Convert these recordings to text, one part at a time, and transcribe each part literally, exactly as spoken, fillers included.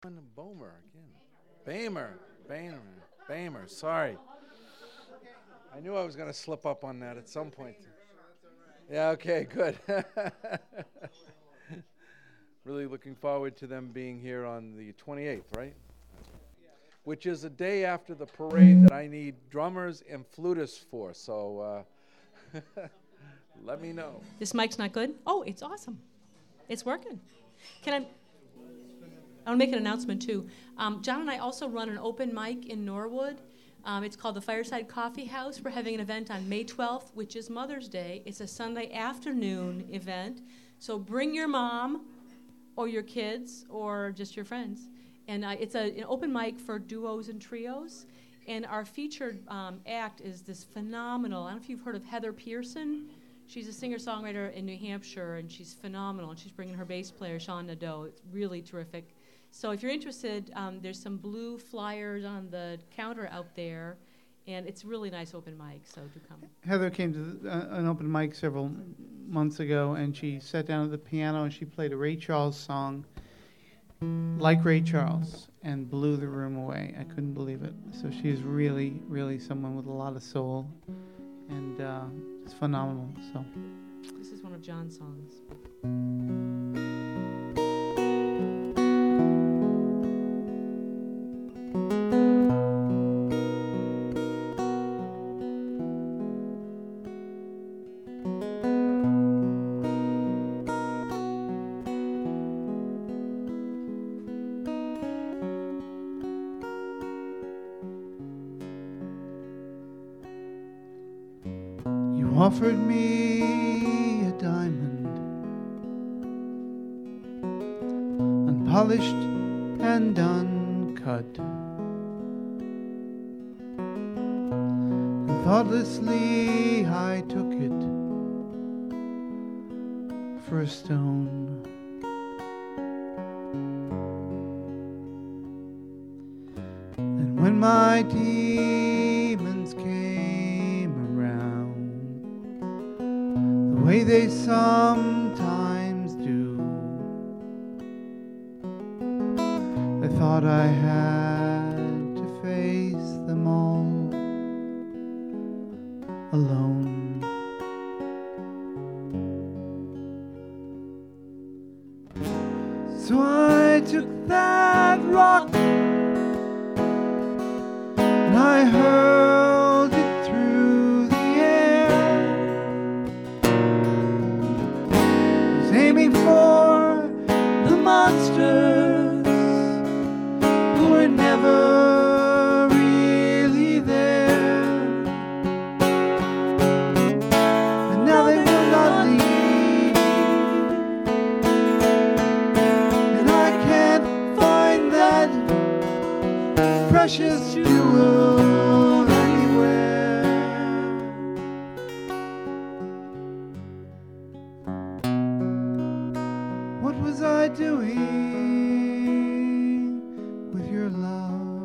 Bomer again. Bamer. Bamer. Bamer. Sorry. I knew I was going to slip up on that at some point. Yeah, okay, good. Really looking forward to them being here on the twenty-eighth, right? Which is a day after the parade that I need drummers and flutists for. So uh, let me know. This mic's not good? Oh, it's awesome. It's working. Can I... I want to make an announcement, too. Um, John and I also run an open mic in Norwood. Um, it's called the Fireside Coffee House. We're having an event on May twelfth, which is Mother's Day. It's a Sunday afternoon event. So bring your mom or your kids or just your friends. And uh, it's a, an open mic for duos and trios. And our featured um, act is this phenomenal, I don't know if you've heard of Heather Pearson. She's a singer-songwriter in New Hampshire, and she's phenomenal. And she's bringing her bass player, Sean Nadeau. It's really terrific. So if you're interested, um, there's some blue flyers on the counter out there, and it's a really nice open mic, so do come. Heather came to the, uh, an open mic several months ago, and she sat down at the piano, and she played a Ray Charles song, like Ray Charles, and blew the room away. I couldn't believe it. So she is really, really someone with a lot of soul, and uh, it's phenomenal. So this is one of John's songs. Offered me a diamond, unpolished and uncut, and thoughtlessly I took it for a stone. And when my demons came around, the way they sometimes do, I thought I had to face them all alone. So I took that rock and I hurled it through the air. I was aiming for the monsters who were never really there, and now they will not leave, and I can't find that precious jewel anywhere. What was I doing with your love?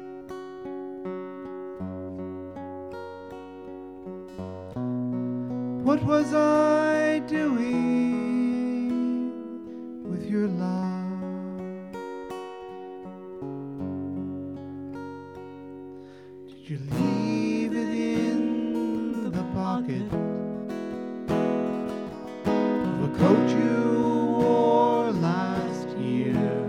What was I doing with your love? Did you leave it in the pocket of a coat you wore last year?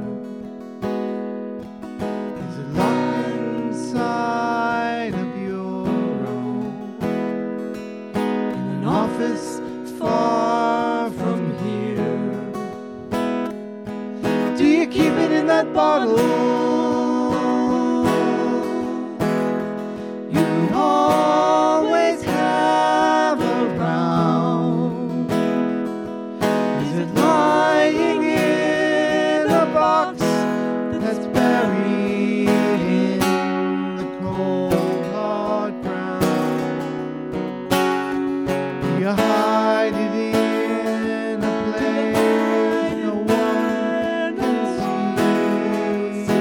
Is it locked inside a bureau in an office far from here? Do you keep it in that bottle you always have around? Is it lying in a box that's buried in the cold hard ground? Do you hide it in a place no one can see?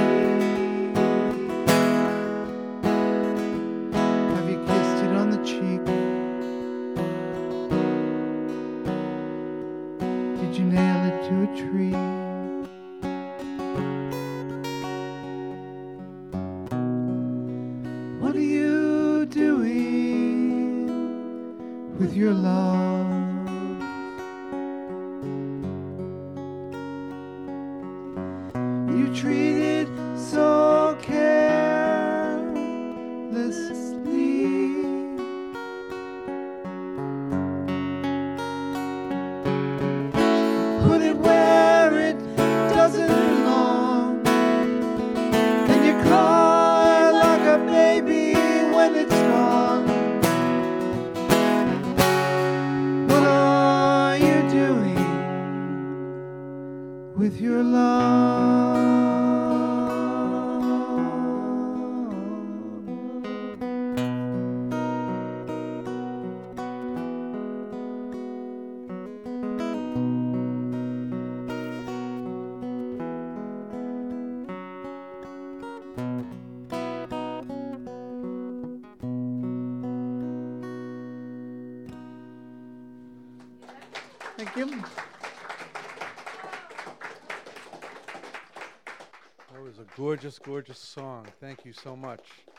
with your love. You treated so carelessly. Put it where it doesn't belong, and you cry like a baby when it's gone. What are you doing with your love? Thank you. That was a gorgeous, gorgeous song. Thank you so much.